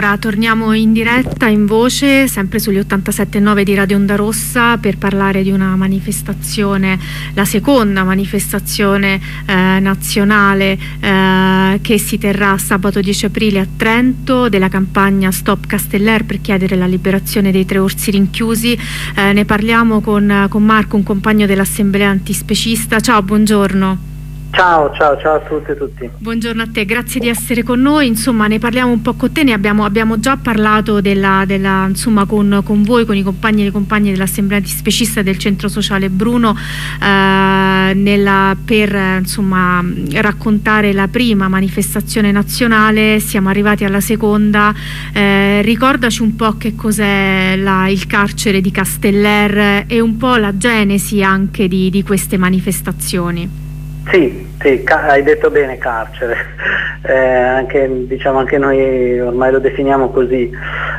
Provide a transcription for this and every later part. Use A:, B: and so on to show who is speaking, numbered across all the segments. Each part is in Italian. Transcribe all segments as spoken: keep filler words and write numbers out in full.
A: Allora, torniamo in diretta, in voce, sempre sugli ottantasette virgola nove di Radio Onda Rossa per parlare di una manifestazione, la seconda manifestazione eh, nazionale eh, che si terrà sabato dieci aprile a Trento, della campagna Stop Casteller per chiedere la liberazione dei tre orsi rinchiusi. Eh, ne parliamo con, con Marco, un compagno dell'assemblea antispecista. Ciao, buongiorno.
B: Ciao, ciao, ciao a tutti e tutti.
A: Buongiorno a te, grazie di essere con noi. Insomma, ne parliamo un po' con te, ne abbiamo, abbiamo già parlato della, della, insomma, con, con voi, con i compagni e le compagne dell'Assemblea Antispecista del Centro Sociale Bruno, eh, nella, per insomma, raccontare la prima manifestazione nazionale. Siamo arrivati alla seconda. Eh, ricordaci un po' che cos'è la, il carcere di Casteller e un po' la genesi anche di, di queste manifestazioni.
B: Sì, sì, hai detto bene, carcere, eh, anche, diciamo, anche noi ormai lo definiamo così.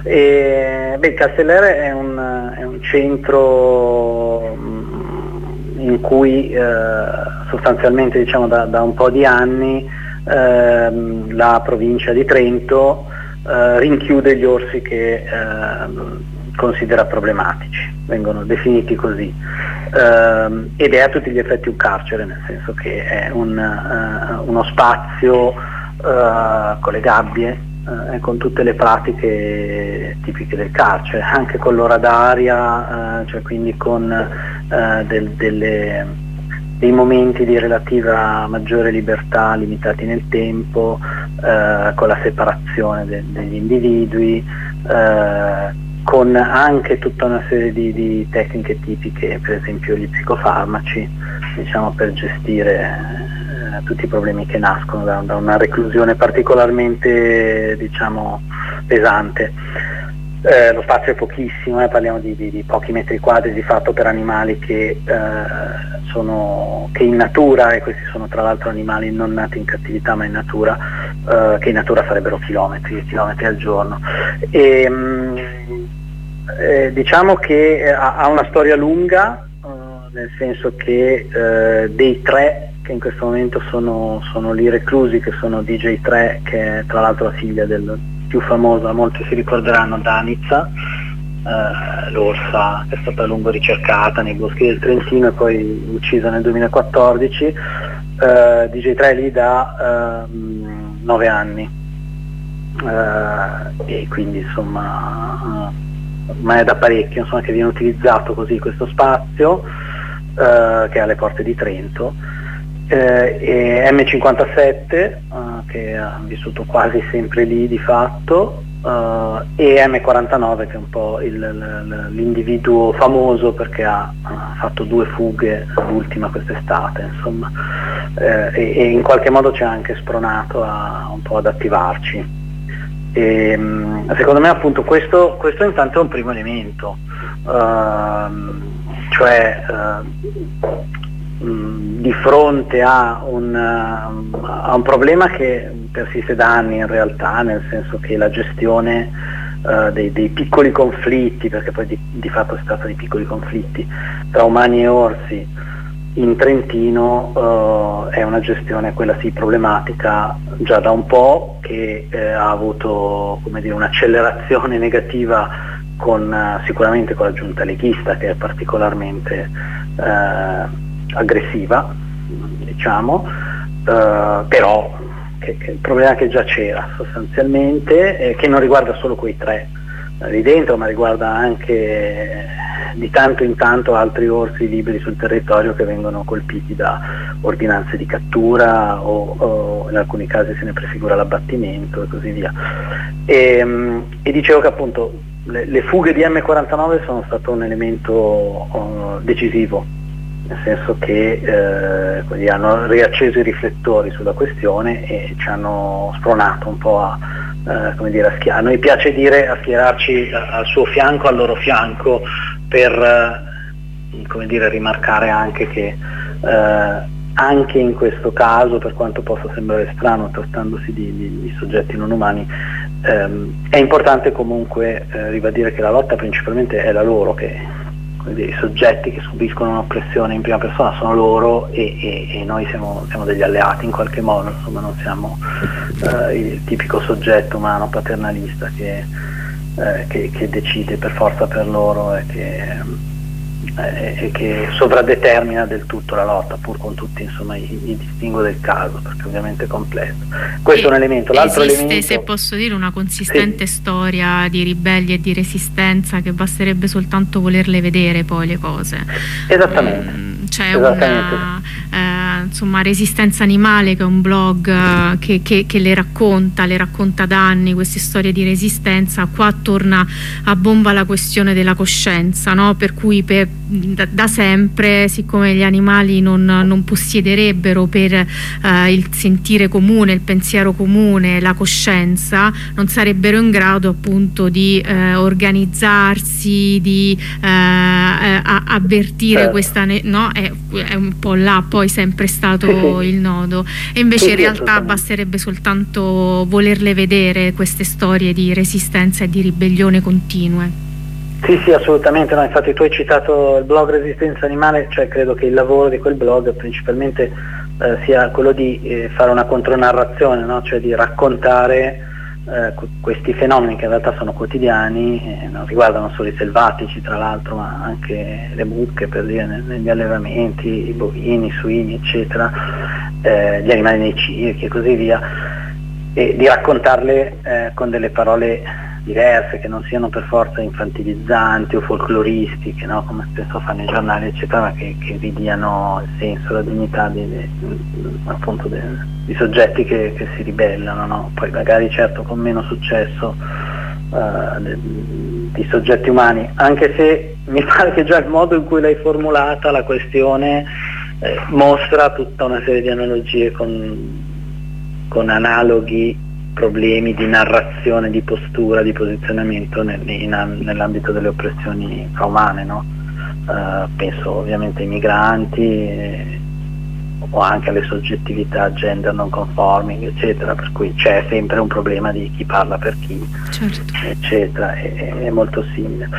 B: E, beh, Casteller è un, è un centro in cui eh, sostanzialmente, diciamo, da, da un po' di anni eh, la provincia di Trento eh, rinchiude gli orsi che eh, considera problematici, vengono definiti così, uh, ed è a tutti gli effetti un carcere, nel senso che è un, uh, uno spazio uh, con le gabbie uh, e con tutte le pratiche tipiche del carcere, anche con l'ora d'aria, uh, cioè quindi con uh, del, delle, dei momenti di relativa maggiore libertà limitati nel tempo, uh, con la separazione de, degli individui, uh, con anche tutta una serie di, di tecniche tipiche, per esempio gli psicofarmaci, diciamo, per gestire eh, tutti i problemi che nascono da, da una reclusione particolarmente, diciamo, pesante. Eh, lo spazio è pochissimo, eh, parliamo di, di, di pochi metri quadri di fatto per animali che, eh, sono, che in natura, e questi sono tra l'altro animali non nati in cattività ma in natura, eh, che in natura sarebbero chilometri, chilometri al giorno. E, mh, Eh, diciamo che eh, ha una storia lunga, eh, nel senso che eh, dei tre che in questo momento sono, sono lì reclusi, che sono D J tre, che è tra l'altro la figlia del più famoso, molti si ricorderanno, Danica, eh, l'orsa che è stata a lungo ricercata nei boschi del Trentino e poi uccisa nel duemilaquattordici. eh, D J tre è lì da eh, nove anni, eh, e quindi insomma ormai è da parecchio, insomma, che viene utilizzato così questo spazio, eh, che è alle porte di Trento, eh, e M cinquantasette, eh, che ha vissuto quasi sempre lì di fatto, eh, e M quarantanove, che è un po' il, il, l'individuo famoso perché ha, ha fatto due fughe, l'ultima quest'estate, insomma, eh, e, e in qualche modo ci ha anche spronato a, un po' ad attivarci. E, secondo me appunto questo, questo intanto è un primo elemento, uh, cioè uh, mh, di fronte a un, uh, a un problema che persiste da anni in realtà, nel senso che la gestione uh, dei, dei piccoli conflitti, perché poi di, di fatto si tratta di piccoli conflitti tra umani e orsi in Trentino, uh, è una gestione, quella sì, problematica già da un po', che eh, ha avuto, come dire, un'accelerazione negativa con, uh, sicuramente con la giunta leghista, che è particolarmente uh, aggressiva, diciamo, uh, però che, che il problema che già c'era sostanzialmente, eh, che non riguarda solo quei tre lì dentro, ma riguarda anche di tanto in tanto altri orsi liberi sul territorio che vengono colpiti da ordinanze di cattura o, o in alcuni casi se ne prefigura l'abbattimento e così via. E, e dicevo che appunto le, le fughe di M quarantanove sono stato un elemento uh, decisivo, nel senso che eh, quindi hanno riacceso i riflettori sulla questione e ci hanno spronato un po' a, eh, come dire, a schierarci. A noi piace dire a schierarci al suo fianco, al loro fianco, per eh, come dire, rimarcare anche che eh, anche in questo caso, per quanto possa sembrare strano trattandosi di, di, di soggetti non umani, ehm, è importante comunque eh, ribadire che la lotta principalmente è la loro, che i soggetti che subiscono un'oppressione in prima persona sono loro e, e, e noi siamo, siamo degli alleati in qualche modo, insomma non siamo uh, il tipico soggetto umano paternalista che, uh, che, che decide per forza per loro e che e che sovradetermina del tutto la lotta, pur con tutti insomma i, i distinguo del caso, perché ovviamente è complesso. Questo e è un elemento. L'altro
A: esiste,
B: elemento,
A: se posso dire, una consistente
B: sì.
A: storia di ribelli e di resistenza, che basterebbe soltanto volerle vedere poi le cose.
B: Esattamente.
A: Mm, c'è una eh, insomma Resistenza Animale, che è un blog eh, che, che, che le racconta, le racconta da anni queste storie di resistenza. Qua torna a bomba la questione della coscienza, no? Per cui per Da, da sempre, siccome gli animali non, non possiederebbero per eh, il sentire comune, il pensiero comune, la coscienza, non sarebbero in grado appunto di eh, organizzarsi, di eh, a, avvertire
B: certo.
A: questa, no? È, è un po' là poi sempre stato
B: sì, sì.
A: il nodo, e invece
B: sì,
A: in realtà
B: sì,
A: basterebbe soltanto volerle vedere queste storie di resistenza e di ribellione continue.
B: Sì, sì, assolutamente, no, infatti tu hai citato il blog Resistenza Animale, cioè credo che il lavoro di quel blog principalmente eh, sia quello di eh, fare una contronarrazione, no? Cioè di raccontare eh, questi fenomeni che in realtà sono quotidiani, eh, non riguardano solo i selvatici tra l'altro, ma anche le mucche, per dire, negli allevamenti, i bovini, i suini, eccetera, eh, gli animali nei circhi e così via, e di raccontarle eh, con delle parole diverse, che non siano per forza infantilizzanti o folcloristiche, no? Come spesso fanno i giornali, eccetera, ma che, che ridiano il senso, la dignità di, di, appunto de, di soggetti che, che si ribellano, no? Poi magari certo con meno successo uh, de, di soggetti umani, anche se mi pare che già il modo in cui l'hai formulata la questione eh, mostra tutta una serie di analogie con, con analoghi problemi di narrazione, di postura, di posizionamento nel, in, nell'ambito delle oppressioni umane, no? Uh, penso ovviamente ai migranti eh, o anche alle soggettività gender non conforming, eccetera, per cui c'è sempre un problema di chi parla per chi,
A: certo.
B: eccetera, è, è molto simile.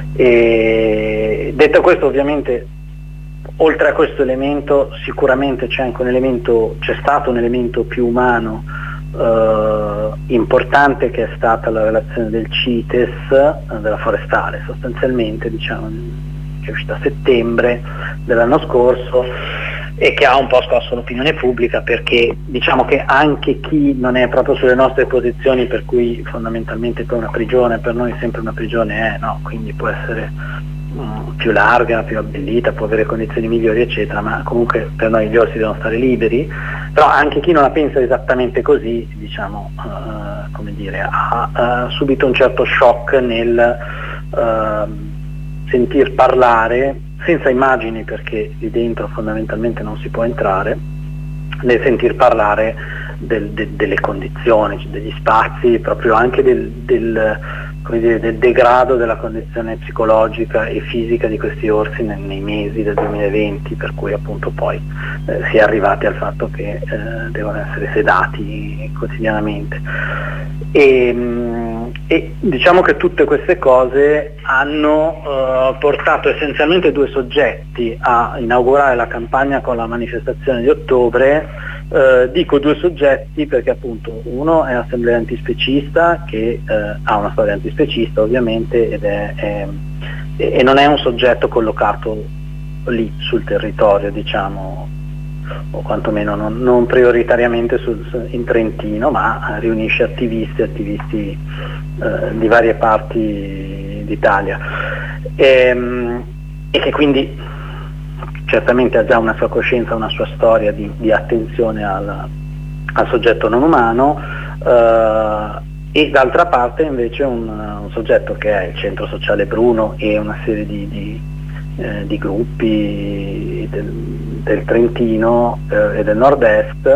B: E, detto questo, ovviamente oltre a questo elemento sicuramente c'è anche un elemento, c'è stato un elemento più umano Uh, importante, che è stata la relazione del CITES, uh, della Forestale sostanzialmente, diciamo, che è uscita a settembre dell'anno scorso e che ha un po' scosso l'opinione pubblica, perché diciamo che anche chi non è proprio sulle nostre posizioni, per cui fondamentalmente poi una prigione per noi sempre una prigione è, no? Quindi può essere um, più larga, più abbellita, può avere condizioni migliori, eccetera, ma comunque per noi gli orsi devono stare liberi. Però anche chi non la pensa esattamente così, diciamo, uh, come dire, ha uh, subito un certo shock nel uh, sentir parlare, senza immagini perché lì dentro fondamentalmente non si può entrare, nel sentir parlare del, de, delle condizioni, degli spazi, proprio anche del, del, come dire, del degrado della condizione psicologica e fisica di questi orsi nei, nei mesi del duemilaventi, per cui appunto poi eh, si è arrivati al fatto che eh, devono essere sedati quotidianamente. E, mh, e diciamo che tutte queste cose hanno uh, portato essenzialmente due soggetti a inaugurare la campagna con la manifestazione di ottobre. Uh, dico due soggetti perché appunto uno è Assemblea Antispecista, che uh, ha una storia antispecista ovviamente ed è, è, e non è un soggetto collocato lì sul territorio, diciamo, o quantomeno non, non prioritariamente sul, in Trentino, ma riunisce attivisti attivisti uh, di varie parti d'Italia e, e che quindi certamente ha già una sua coscienza, una sua storia di, di attenzione al, al soggetto non umano, eh, e d'altra parte invece un, un soggetto che è il Centro Sociale Bruno e una serie di, di, eh, di gruppi del, del Trentino eh, e del Nord-Est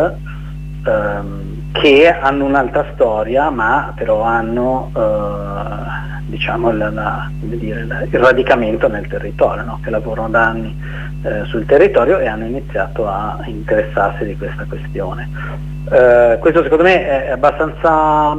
B: ehm, che hanno un'altra storia, ma però hanno eh, diciamo la, la, come dire, la, il radicamento nel territorio, no? Che lavorano da anni eh, sul territorio e hanno iniziato a interessarsi di questa questione. Eh, questo secondo me è abbastanza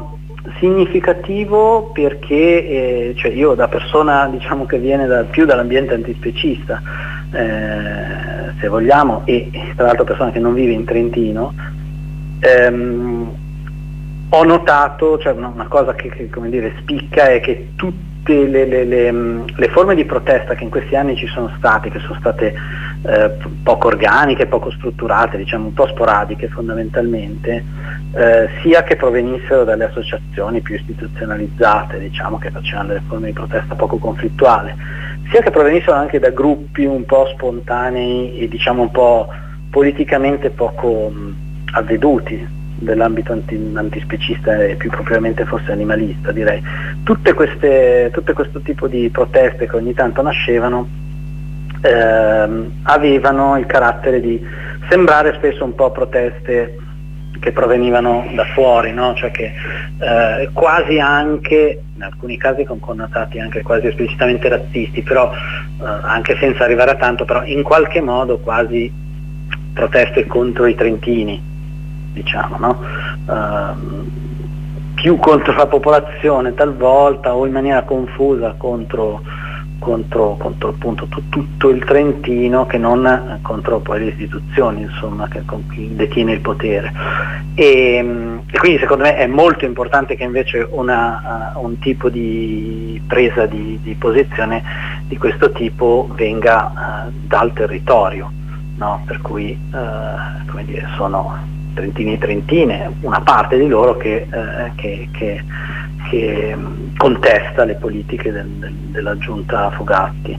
B: significativo perché eh, cioè io da persona diciamo che viene da, più dall'ambiente antispecista, eh, se vogliamo, e tra l'altro persona che non vive in Trentino, ehm, ho notato, cioè una, una cosa che, che come dire spicca è che tutte le, le, le, le forme di protesta che in questi anni ci sono state, che sono state eh, poco organiche, poco strutturate, diciamo un po' sporadiche fondamentalmente, eh, sia che provenissero dalle associazioni più istituzionalizzate, diciamo che facevano delle forme di protesta poco conflittuali, sia che provenissero anche da gruppi un po' spontanei e diciamo un po' politicamente poco mh, avveduti dell'ambito anti, antispecista e più propriamente forse animalista, direi. Tutte queste, tutte questo tipo di proteste che ogni tanto nascevano ehm, avevano il carattere di sembrare spesso un po' proteste che provenivano da fuori, no? Cioè che eh, quasi anche, in alcuni casi con connotati anche quasi esplicitamente razzisti, però eh, anche senza arrivare a tanto, però in qualche modo quasi proteste contro i trentini, diciamo, no? Uh, più contro la popolazione talvolta o in maniera confusa contro, contro, contro appunto t- tutto il Trentino che non contro poi le istituzioni, insomma, che, con chi detiene il potere. E, e quindi secondo me è molto importante che invece una, uh, un tipo di presa di, di posizione di questo tipo venga uh, dal territorio, no? Per cui uh, come dire, sono trentini e trentine, una parte di loro che, eh, che, che, che contesta le politiche del, del, della giunta Fugatti.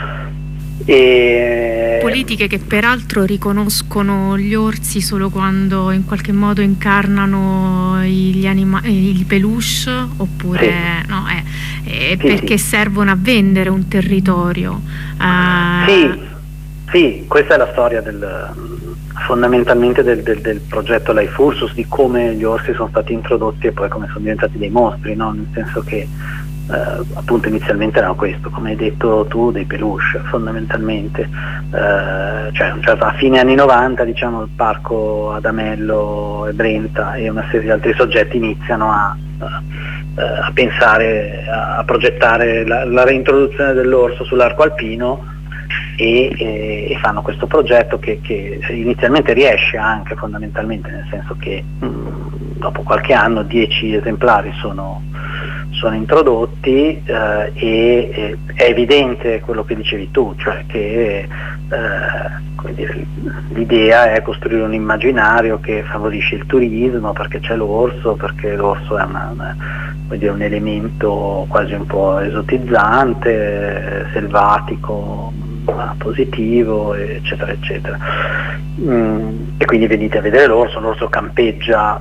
B: E...
A: politiche che peraltro riconoscono gli orsi solo quando in qualche modo incarnano gli anima- i peluche, oppure
B: sì.
A: no, eh, eh,
B: sì,
A: perché
B: sì.
A: servono a vendere un territorio. Uh...
B: Sì, sì, questa è la storia del fondamentalmente del, del, del progetto Life Ursus, di come gli orsi sono stati introdotti e poi come sono diventati dei mostri, no? Nel senso che eh, appunto inizialmente erano questo, come hai detto tu, dei peluche fondamentalmente, eh, cioè, cioè a fine anni novanta diciamo il parco Adamello e Brenta e una serie di altri soggetti iniziano a, a, a pensare, a, a progettare la, la reintroduzione dell'orso sull'arco alpino. E, e, e fanno questo progetto che, che inizialmente riesce anche fondamentalmente, nel senso che mh, dopo qualche anno dieci esemplari sono, sono introdotti eh, e, e è evidente quello che dicevi tu, cioè che eh, come dire, l'idea è costruire un immaginario che favorisce il turismo perché c'è l'orso, perché l'orso è una, una, come dire, un elemento quasi un po' esotizzante, selvatico, positivo, eccetera eccetera, mm, e quindi venite a vedere l'orso, l'orso campeggia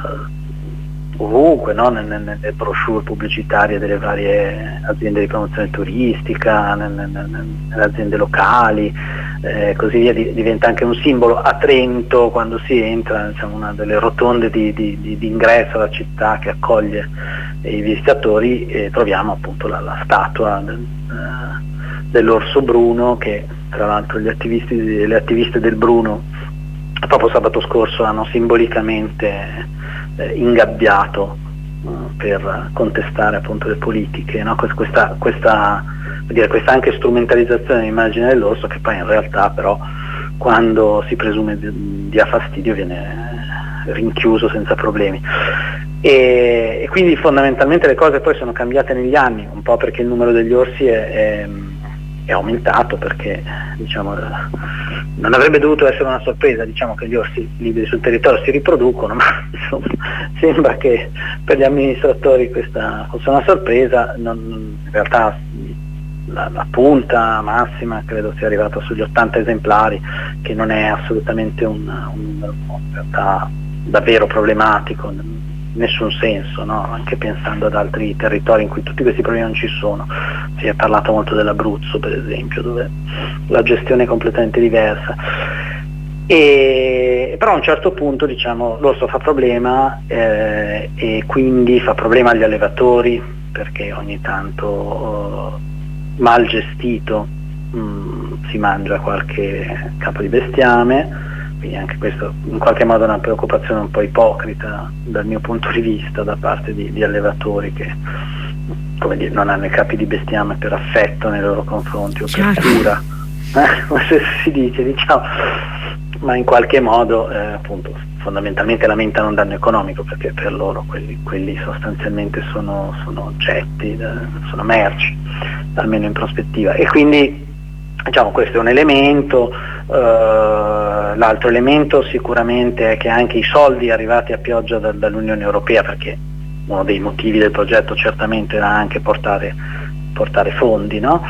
B: eh, ovunque, no? nelle, nelle brochure pubblicitarie delle varie aziende di promozione turistica, nelle, nelle, nelle aziende locali, eh, così via, di, diventa anche un simbolo. A Trento quando si entra, diciamo, una delle rotonde di, di, di, di ingresso alla città che accoglie i visitatori, eh, troviamo appunto la, la statua del, eh, dell'orso bruno, che tra l'altro gli attivisti, le attiviste del Bruno proprio sabato scorso hanno simbolicamente eh, ingabbiato eh, per contestare appunto le politiche, no? questa, questa, dire, questa anche strumentalizzazione dell'immagine dell'orso, che poi in realtà però quando si presume dia fastidio viene rinchiuso senza problemi. E, e quindi fondamentalmente le cose poi sono cambiate negli anni, un po' perché il numero degli orsi è, è è aumentato, perché diciamo, non avrebbe dovuto essere una sorpresa, diciamo che gli orsi liberi sul territorio si riproducono, ma insomma, sembra che per gli amministratori questa fosse una sorpresa. Non, in realtà la, la punta massima credo sia arrivata sugli ottanta esemplari, che non è assolutamente un, un, in realtà davvero problematico, nessun senso, no? Anche pensando ad altri territori in cui tutti questi problemi non ci sono. Si è parlato molto dell'Abruzzo, per esempio, dove la gestione è completamente diversa. E, però a un certo punto, diciamo, l'orso fa problema eh, e quindi fa problema agli allevatori, perché ogni tanto eh, mal gestito mh, si mangia qualche capo di bestiame. quindi anche questo in qualche modo è una preoccupazione un po' ipocrita dal mio punto di vista da parte di, di allevatori che, come dire, non hanno i capi di bestiame per affetto nei loro confronti o per cura, eh, come si dice, diciamo, ma in qualche modo eh, appunto fondamentalmente lamentano un danno economico, perché per loro quelli, quelli sostanzialmente sono, sono oggetti, eh, sono merci, almeno in prospettiva, e quindi diciamo questo è un elemento. Uh, l'altro elemento sicuramente è che anche i soldi arrivati a pioggia da, dall'Unione Europea, perché uno dei motivi del progetto certamente era anche portare, portare fondi, no?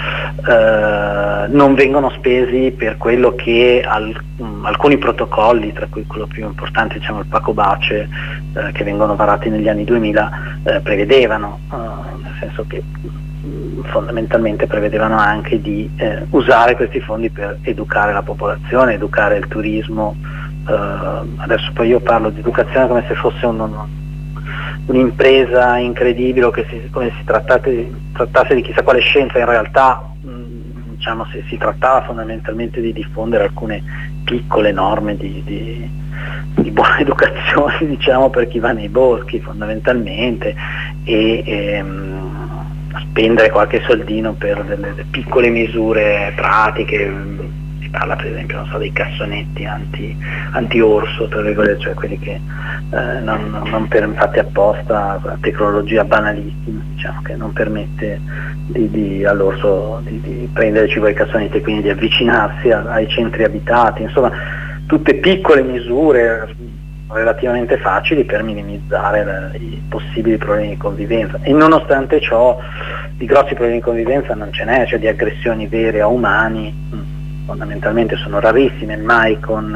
B: Uh, non vengono spesi per quello che al, um, alcuni protocolli, tra cui quello più importante, diciamo il Pacobace, uh, che vengono varati negli anni duemila, uh, prevedevano, uh, nel senso che fondamentalmente prevedevano anche di eh, usare questi fondi per educare la popolazione, educare il turismo. Uh, adesso poi io parlo di educazione come se fosse un, un, un'impresa incredibile o che si, come si trattasse, trattasse di chissà quale scienza. In realtà mh, diciamo si, si trattava fondamentalmente di diffondere alcune piccole norme di, di, di buona educazione, diciamo, per chi va nei boschi fondamentalmente, e, e mh, spendere qualche soldino per delle, delle piccole misure pratiche. Si parla per esempio, non so, dei cassonetti anti, anti-orso, tra virgolette, cioè quelli che eh, non, non per, fatti apposta, la tecnologia banalissima, diciamo, che non permette di, di, all'orso di, di prendere cibo ai cassonetti e quindi di avvicinarsi a, ai centri abitati. Insomma, tutte piccole misure relativamente facili per minimizzare la, i possibili problemi di convivenza, e nonostante ciò di grossi problemi di convivenza non ce n'è, cioè di aggressioni vere a umani mh, fondamentalmente sono rarissime, mai con,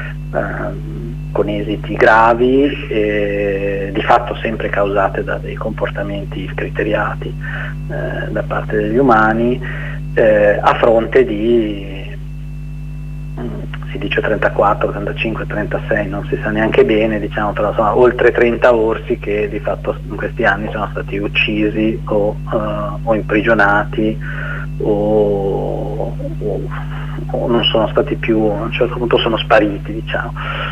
B: eh, con esiti gravi, e di fatto sempre causate da dei comportamenti scriteriati eh, da parte degli umani, eh, a fronte di si dice trentaquattro, trentacinque, trentasei, non si sa neanche bene, diciamo, però insomma oltre trenta orsi che di fatto in questi anni sono stati uccisi o, uh, o imprigionati o, o, o non sono stati più, a un certo punto sono spariti, diciamo.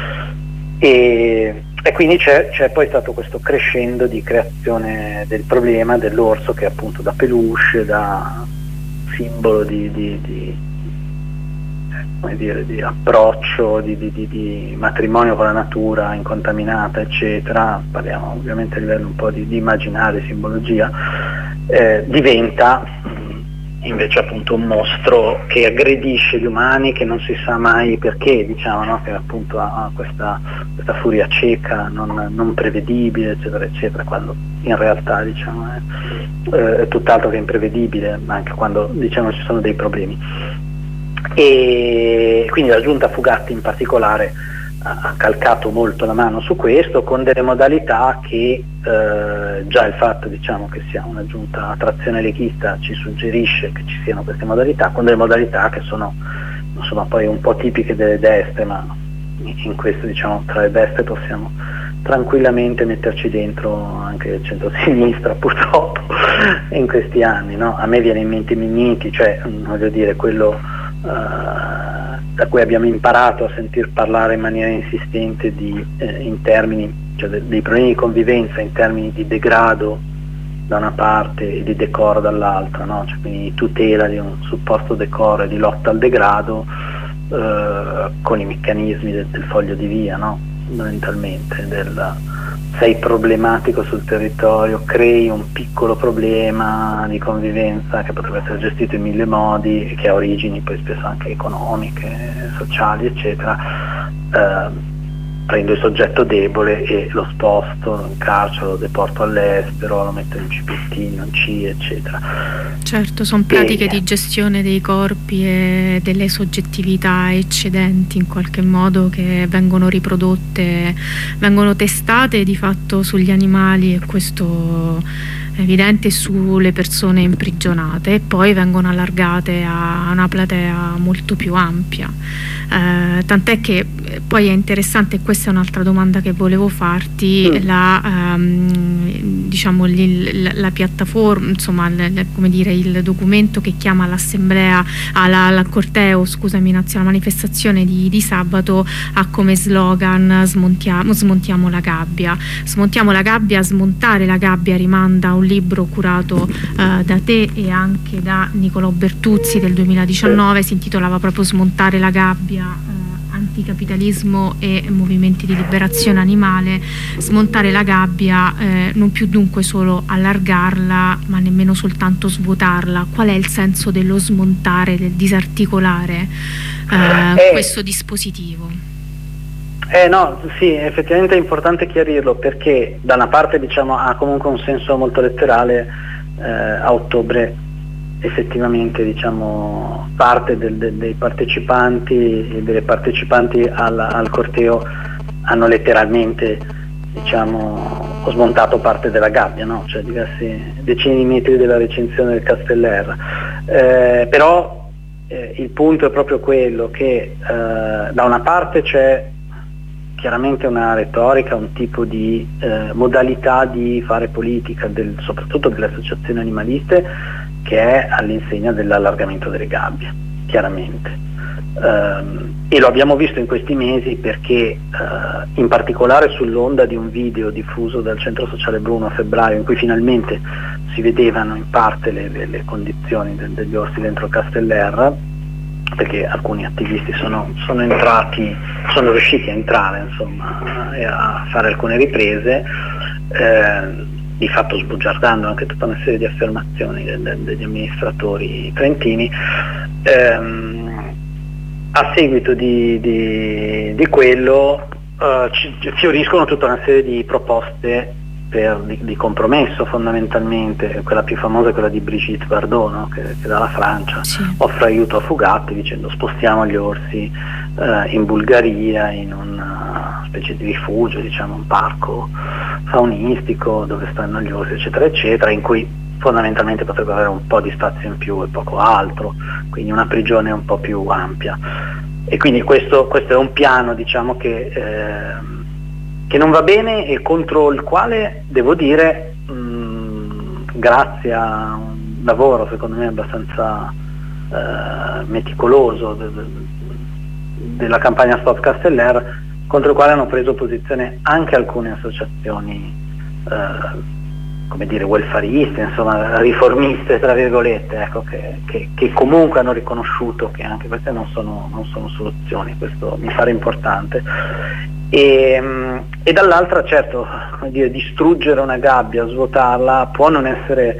B: E, e quindi c'è, c'è poi stato questo crescendo di creazione del problema dell'orso, che appunto da peluche, da simbolo di, di, di come dire, di approccio, di, di, di, di matrimonio con la natura incontaminata, eccetera, parliamo ovviamente a livello un po' di, di immaginario, di simbologia, eh, diventa invece appunto un mostro che aggredisce gli umani, che non si sa mai perché, diciamo, no? Che appunto ha questa, questa furia cieca, non, non prevedibile, eccetera, eccetera, quando in realtà, diciamo, è, è tutt'altro che imprevedibile, anche quando, diciamo, ci sono dei problemi. E quindi la giunta Fugatti in particolare ha calcato molto la mano su questo, con delle modalità che eh, già il fatto, diciamo, che sia una giunta a trazione leghista ci suggerisce che ci siano queste modalità, con delle modalità che sono insomma poi un po' tipiche delle destre, ma in questo, diciamo, tra le destre possiamo tranquillamente metterci dentro anche il centro-sinistra, purtroppo, in questi anni, no? A me viene in mente Migniti, cioè voglio dire quello Uh, da cui abbiamo imparato a sentir parlare in maniera insistente di, eh, in termini, cioè de, dei problemi di convivenza in termini di degrado da una parte e di decoro dall'altra, no? Cioè, quindi tutela di un supposto decoro e di lotta al degrado eh, con i meccanismi del, del foglio di via, no? Fondamentalmente del sei problematico sul territorio, crei un piccolo problema di convivenza che potrebbe essere gestito in mille modi e che ha origini poi spesso anche economiche, sociali, eccetera. Eh, prendo il soggetto debole e lo sposto, lo incarcero, lo deporto all'estero, lo metto in C P T, in C I, eccetera.
A: Certo, sono pratiche e... di gestione dei corpi e delle soggettività eccedenti in qualche modo, che vengono riprodotte, vengono testate di fatto sugli animali, e questo è evidente, sulle persone imprigionate, e poi vengono allargate a una platea molto più ampia. Eh, tant'è che poi è interessante, e questa è un'altra domanda che volevo farti, mm. la, ehm, diciamo il, la piattaforma, insomma il, come dire, il documento che chiama l'assemblea alla, alla corteo, scusami, nazionale, manifestazione di, di sabato ha come slogan smontiamo, smontiamo la gabbia. Smontiamo la gabbia, smontare la gabbia rimanda a un libro curato eh, da te e anche da Nicolò Bertuzzi del duemiladiciannove, si intitolava proprio Smontare la gabbia, eh, anticapitalismo e movimenti di liberazione animale. Smontare la gabbia, eh, non più dunque solo allargarla, ma nemmeno soltanto svuotarla. Qual è il senso dello smontare, del disarticolare eh, eh, questo dispositivo?
B: Eh no, sì, effettivamente è importante chiarirlo, perché da una parte diciamo ha comunque un senso molto letterale. eh, a ottobre effettivamente diciamo parte del, del, dei partecipanti e delle partecipanti al, al corteo hanno letteralmente diciamo smontato parte della gabbia, no? Cioè diversi decine di metri della recinzione del Casteller. Eh, però eh, il punto è proprio quello che eh, da una parte c'è chiaramente una retorica, un tipo di eh, modalità di fare politica, del, soprattutto delle associazioni animaliste, che è all'insegna dell'allargamento delle gabbie, chiaramente. Um, e lo abbiamo visto in questi mesi perché uh, in particolare sull'onda di un video diffuso dal Centro Sociale Bruno a febbraio, in cui finalmente si vedevano in parte le, le, le condizioni de, degli orsi dentro Casteller, perché alcuni attivisti sono, sono entrati, sono riusciti a entrare insomma e a fare alcune riprese, eh, di fatto sbugiardando anche tutta una serie di affermazioni de, de, degli amministratori trentini. Ehm, a seguito di, di, di quello uh, ci, fioriscono tutta una serie di proposte per, di, di compromesso, fondamentalmente. Quella più famosa è quella di Brigitte Bardot, no? che, che dalla Francia
A: sì.
B: offre aiuto a fugati dicendo spostiamo gli orsi uh, in Bulgaria, in una specie di rifugio, diciamo un parco faunistico dove stanno gli orsi eccetera eccetera, in cui fondamentalmente potrebbe avere un po' di spazio in più e poco altro, quindi una prigione un po' più ampia. E quindi questo, questo è un piano diciamo che, eh, che non va bene e contro il quale devo dire mh, grazie a un lavoro secondo me abbastanza eh, meticoloso de, de, della campagna Stop Casteller, contro il quale hanno preso posizione anche alcune associazioni eh, come dire welfariste, insomma riformiste tra virgolette, ecco, che, che, che comunque hanno riconosciuto che anche queste non sono, non sono soluzioni. Questo mi pare importante. E, e dall'altra certo, come dire, distruggere una gabbia, svuotarla può non essere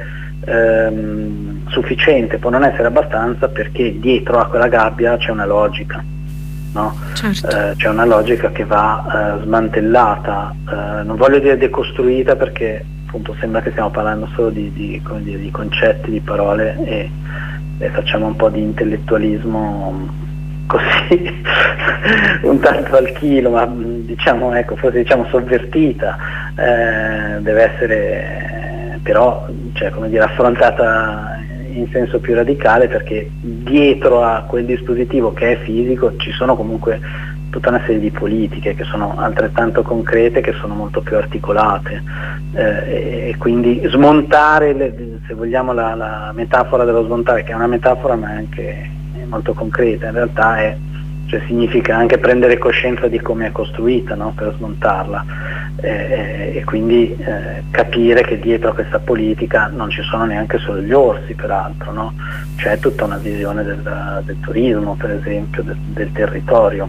B: ehm, sufficiente, può non essere abbastanza, perché dietro a quella gabbia c'è una logica. No?
A: Certo.
B: Eh, c'è una logica che va eh, smantellata, eh, non voglio dire decostruita, perché appunto sembra che stiamo parlando solo di, di, come dire, di concetti, di parole, e, e facciamo un po' di intellettualismo così un tanto al chilo, ma diciamo ecco forse diciamo sovvertita, eh, deve essere però cioè, come dire, affrontata in senso più radicale, perché dietro a quel dispositivo che è fisico ci sono comunque tutta una serie di politiche che sono altrettanto concrete, che sono molto più articolate, eh, e quindi smontare, le, se vogliamo la, la metafora dello smontare, che è una metafora ma è anche molto concreta, in realtà è, cioè significa anche prendere coscienza di come è costruita, no? Per smontarla, eh, e quindi eh, capire che dietro a questa politica non ci sono neanche solo gli orsi, peraltro, no? C'è tutta una visione del, del turismo, per esempio, del, del territorio.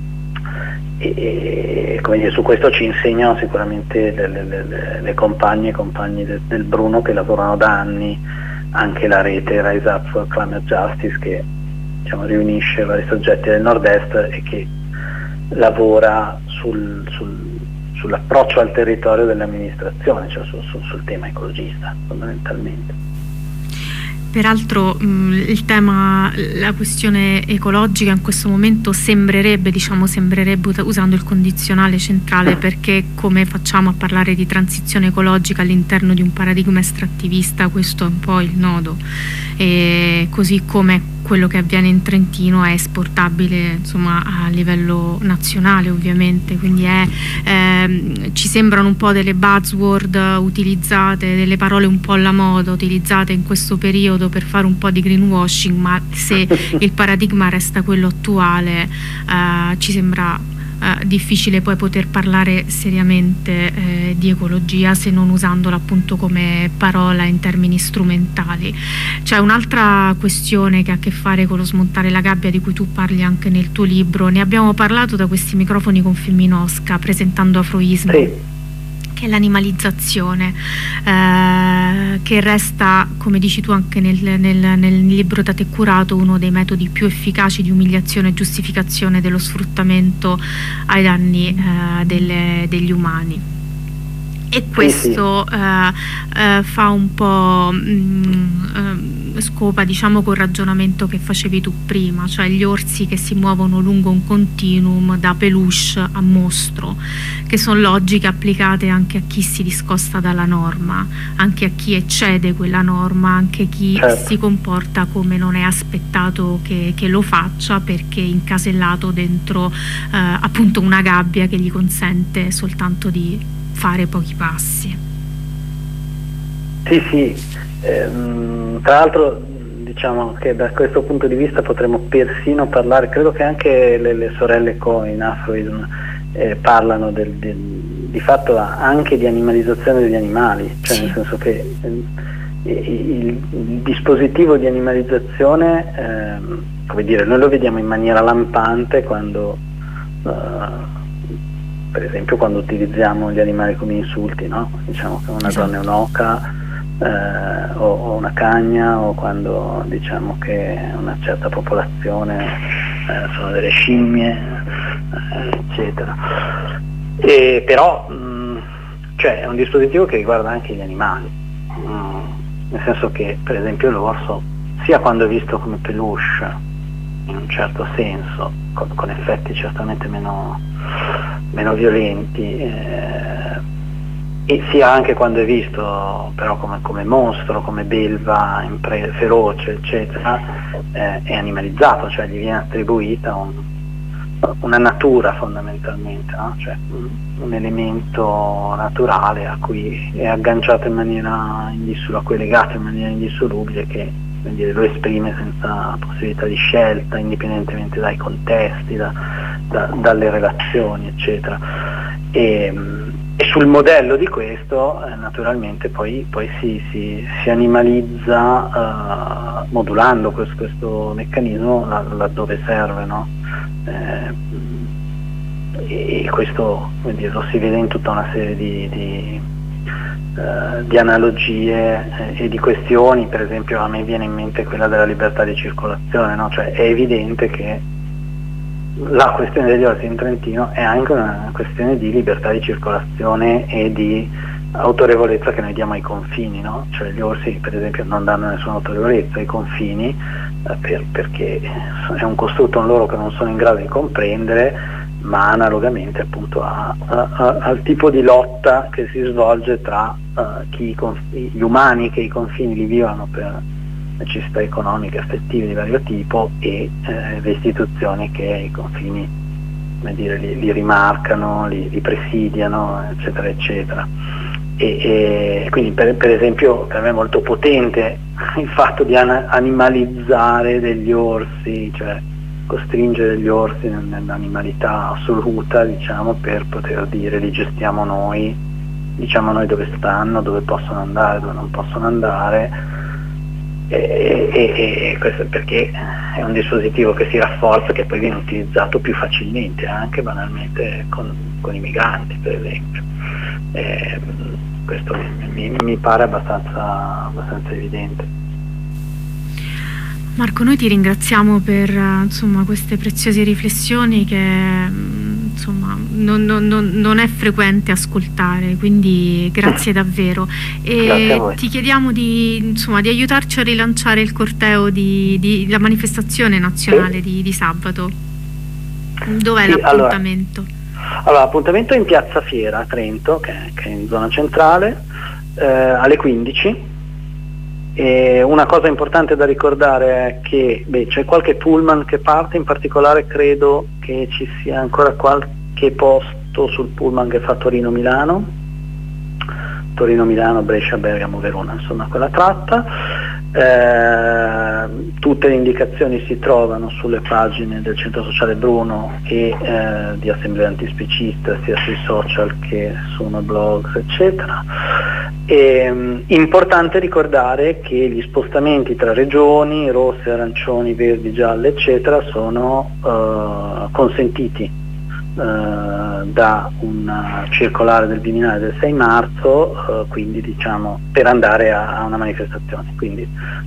B: E, come dire, su questo ci insegnano sicuramente le, le, le, le compagne e compagni del, del Bruno, che lavorano da anni, anche la rete Rise Up for Climate Justice, che diciamo, riunisce vari soggetti del nord-est e che lavora sul, sul, sull'approccio al territorio delle amministrazioni, cioè sul, sul, sul tema ecologista fondamentalmente.
A: Peraltro mh, il tema, la questione ecologica in questo momento sembrerebbe, diciamo, sembrerebbe usando il condizionale centrale, perché come facciamo a parlare di transizione ecologica all'interno di un paradigma estrattivista? Questo è un po' il nodo, e così come quello che avviene in Trentino è esportabile, insomma, a livello nazionale, ovviamente, quindi è, ehm, ci sembrano un po' delle buzzword utilizzate, delle parole un po' alla moda utilizzate in questo periodo per fare un po' di greenwashing, ma se il paradigma resta quello attuale, eh, ci sembra Uh, difficile poi poter parlare seriamente eh, di ecologia se non usandola appunto come parola in termini strumentali. C'è un'altra questione che ha a che fare con lo smontare la gabbia, di cui tu parli anche nel tuo libro. Ne abbiamo parlato da questi microfoni con Femminosca presentando Afroismo. Sì. Che è l'animalizzazione, eh, che resta, come dici tu anche nel, nel, nel libro da te curato, uno dei metodi più efficaci di umiliazione e giustificazione dello sfruttamento ai danni eh, delle, degli umani. E questo sì, sì. Eh, eh, fa un po' mh, eh, scopa, diciamo, col ragionamento che facevi tu prima, cioè gli orsi che si muovono lungo un continuum da peluche a mostro, che sono logiche applicate anche a chi si discosta dalla norma, anche a chi eccede quella norma, anche chi certo. si comporta come non è aspettato che, che lo faccia, perché incasellato dentro eh, appunto una gabbia che gli consente soltanto di fare pochi passi.
B: Sì, sì, ehm, tra l'altro diciamo che da questo punto di vista potremmo persino parlare, credo che anche le, le sorelle Cohen in Afroism eh, parlano del, del, di fatto anche di animalizzazione degli animali, cioè sì. nel senso che eh, il, il dispositivo di animalizzazione, eh, come dire, noi lo vediamo in maniera lampante quando eh, per esempio quando utilizziamo gli animali come insulti, no? Diciamo che una esatto. donna è un'oca eh, o, o una cagna, o quando diciamo che una certa popolazione eh, sono delle scimmie, eh, eccetera. E però mh, cioè è un dispositivo che riguarda anche gli animali, mh, nel senso che per esempio l'orso, sia quando è visto come peluche in un certo senso, con, con effetti certamente meno meno violenti, eh, e sia anche quando è visto però come, come mostro, come belva impre- feroce, eccetera, eh, è animalizzato, cioè gli viene attribuita un, una natura fondamentalmente, no? Cioè un, un elemento naturale a cui è agganciato in maniera indissolubile, a cui è legato in maniera indissolubile, che dire, lo esprime senza possibilità di scelta, indipendentemente dai contesti, da, da, dalle relazioni, eccetera. E, e sul modello di questo eh, naturalmente poi, poi si, si, si animalizza uh, modulando questo, questo meccanismo laddove serve, no? Eh, e questo, come dire, lo si vede in tutta una serie di, di Uh, di analogie eh, e di questioni. Per esempio a me viene in mente quella della libertà di circolazione, no? Cioè è evidente che la questione degli orsi in Trentino è anche una questione di libertà di circolazione e di autorevolezza che noi diamo ai confini, no? Cioè gli orsi per esempio non danno nessuna autorevolezza ai confini eh, per, perché è un costrutto in loro che non sono in grado di comprendere, ma analogamente appunto a, a, a, al tipo di lotta che si svolge tra uh, chi, gli umani che i confini li vivono per necessità economiche, affettive di vario tipo, e eh, le istituzioni che i confini, come dire, li, li rimarcano, li, li presidiano, eccetera, eccetera. E, e quindi per, per esempio per me è molto potente il fatto di an- animalizzare degli orsi, cioè costringere gli orsi nell'animalità assoluta, diciamo, per poter dire li gestiamo noi, diciamo noi dove stanno, dove possono andare, dove non possono andare, e, e, e questo perché è un dispositivo che si rafforza, che poi viene utilizzato più facilmente anche banalmente con, con i migranti, per esempio. E questo mi, mi pare abbastanza, abbastanza evidente.
A: Marco, noi ti ringraziamo per insomma, queste preziose riflessioni che insomma, non, non, non è frequente ascoltare, quindi grazie davvero. E
B: grazie a voi.
A: Ti chiediamo di, insomma, di aiutarci a rilanciare il corteo di, di la manifestazione nazionale sì. di, di sabato. Dov'è sì, l'appuntamento?
B: Allora, allora, l'appuntamento è in Piazza Fiera a Trento, che, che è in zona centrale, eh, alle quindici. E una cosa importante da ricordare è che beh, c'è qualche pullman che parte, in particolare credo che ci sia ancora qualche posto sul pullman che fa Torino-Milano, Torino-Milano, Brescia, Bergamo, Verona, insomma quella tratta. Eh, tutte le indicazioni si trovano sulle pagine del Centro Sociale Bruno e eh, di Assemblea Antispecista, sia sui social che su una blogs, eccetera. E, importante ricordare che gli spostamenti tra regioni, rosse, arancioni, verdi, gialle, eccetera, sono eh, consentiti da una circolare del Viminale del sei marzo, eh, quindi diciamo per andare a, a una manifestazione, quindi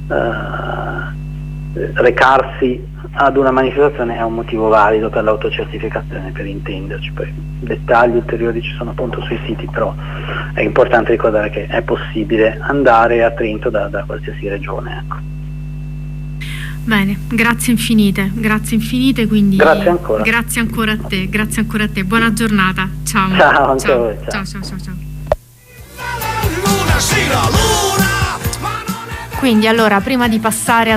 B: eh, recarsi ad una manifestazione è un motivo valido per l'autocertificazione, per intenderci. Poi dettagli ulteriori ci sono appunto sui siti, però è importante ricordare che è possibile andare a Trento da, da qualsiasi regione, ecco.
A: Bene, grazie infinite, grazie infinite, quindi
B: grazie ancora.
A: Grazie ancora a te, grazie ancora a te, buona giornata, ciao.
B: Ciao, anche
A: ciao.
B: a voi, ciao.
A: Ciao, ciao, ciao, ciao. Quindi allora, prima di passare